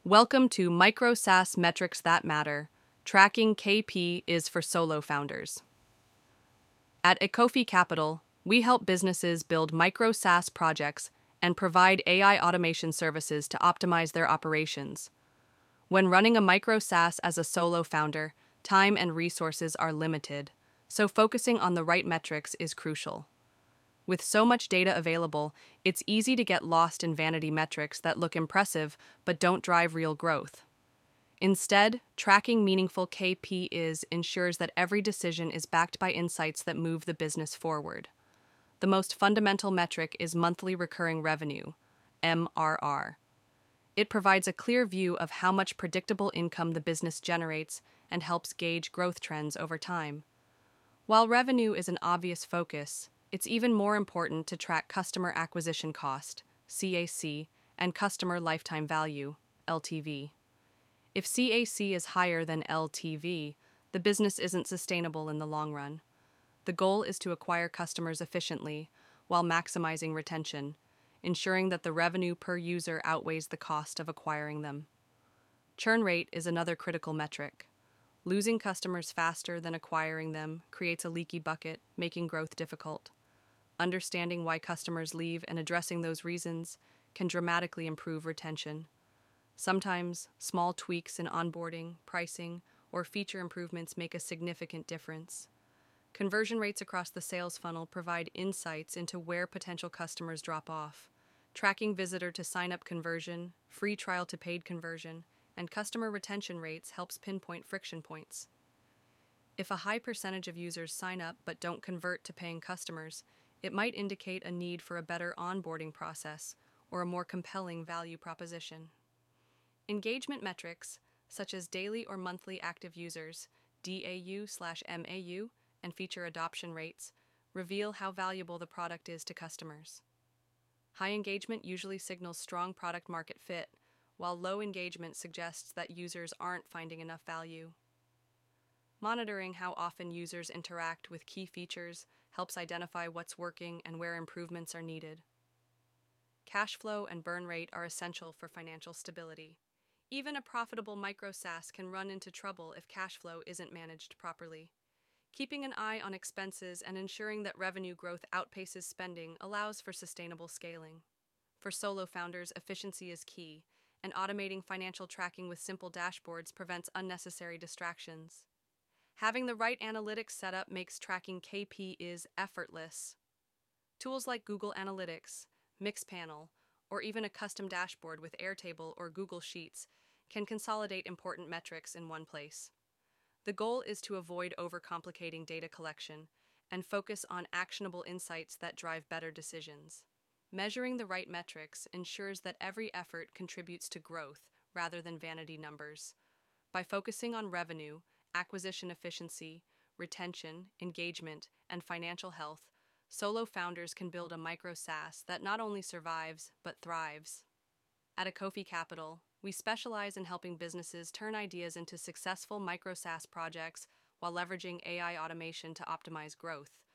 Welcome to Micro SaaS Metrics That Matter. Tracking KP is for solo founders. At Ecofi Capital, we help businesses build micro SaaS projects and provide AI automation services to optimize their operations. When running a micro SaaS as a solo founder, time and resources are limited, so focusing on the right metrics is crucial. With so much data available, it's easy to get lost in vanity metrics that look impressive but don't drive real growth. Instead, tracking meaningful KPIs ensures that every decision is backed by insights that move the business forward. The most fundamental metric is monthly recurring revenue, MRR. It provides a clear view of how much predictable income the business generates and helps gauge growth trends over time. While revenue is an obvious focus, it's even more important to track customer acquisition cost, CAC, and customer lifetime value, LTV. If CAC is higher than LTV, the business isn't sustainable in the long run. The goal is to acquire customers efficiently while maximizing retention, ensuring that the revenue per user outweighs the cost of acquiring them. Churn rate is another critical metric. Losing customers faster than acquiring them creates a leaky bucket, making growth difficult. Understanding why customers leave and addressing those reasons can dramatically improve retention. Sometimes, small tweaks in onboarding, pricing, or feature improvements make a significant difference. Conversion rates across the sales funnel provide insights into where potential customers drop off. Tracking visitor to sign-up conversion, free trial to paid conversion, and customer retention rates helps pinpoint friction points. If a high percentage of users sign up but don't convert to paying customers, it might indicate a need for a better onboarding process or a more compelling value proposition. Engagement metrics, such as daily or monthly active users, DAU/MAU, and feature adoption rates, reveal how valuable the product is to customers. High engagement usually signals strong product market fit, while low engagement suggests that users aren't finding enough value. Monitoring how often users interact with key features helps identify what's working and where improvements are needed. Cash flow and burn rate are essential for financial stability. Even a profitable micro SaaS can run into trouble if cash flow isn't managed properly. Keeping an eye on expenses and ensuring that revenue growth outpaces spending allows for sustainable scaling. For solo founders, efficiency is key, and automating financial tracking with simple dashboards prevents unnecessary distractions. Having the right analytics setup makes tracking KPIs effortless. Tools like Google Analytics, Mixpanel, or even a custom dashboard with Airtable or Google Sheets can consolidate important metrics in one place. The goal is to avoid overcomplicating data collection and focus on actionable insights that drive better decisions. Measuring the right metrics ensures that every effort contributes to growth rather than vanity numbers. By focusing on revenue, acquisition efficiency, retention, engagement, and financial health, solo founders can build a micro SaaS that not only survives but thrives. At Ecofi Capital, we specialize in helping businesses turn ideas into successful micro SaaS projects while leveraging AI automation to optimize growth.